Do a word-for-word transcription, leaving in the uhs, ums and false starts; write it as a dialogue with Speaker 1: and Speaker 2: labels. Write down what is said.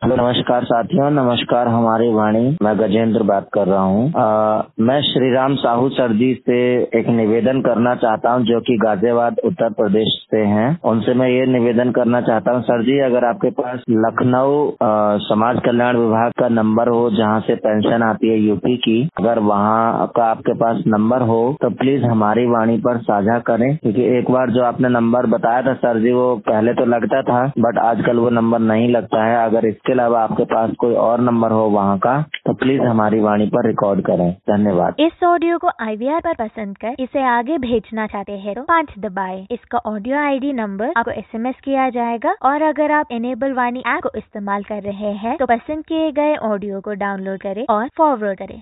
Speaker 1: Hello, नमस्कार साथियों, नमस्कार हमारी वाणी। मैं गजेंद्र बात कर रहा हूँ। मैं श्रीराम साहू सर जी से एक निवेदन करना चाहता हूँ, जो कि गाजियाबाद उत्तर प्रदेश से हैं। उनसे मैं ये निवेदन करना चाहता हूँ, सर जी, अगर आपके पास लखनऊ समाज कल्याण विभाग का नंबर हो, जहाँ से पेंशन आती है यूपी की, अगर वहाँ का आपके पास नंबर हो तो प्लीज हमारी वाणी पर साझा करें, क्योंकि एक बार जो आपने नंबर बताया था सर जी, वो पहले तो लगता था, बट आजकल वो नंबर नहीं लगता है। अगर इसके अलावा आपके पास कोई और नंबर हो वहाँ का, तो प्लीज हमारी वाणी पर रिकॉर्ड करें। धन्यवाद।
Speaker 2: इस ऑडियो को आईवीआर पर पसंद कर इसे आगे भेजना चाहते हैं तो पाँच दबाएं। इसका ऑडियो आईडी नंबर आपको एसएमएस किया जाएगा, और अगर आप इनेबल वाणी ऐप को इस्तेमाल कर रहे हैं तो पसंद किए गए ऑडियो को डाउनलोड करें और फॉरवर्ड करें।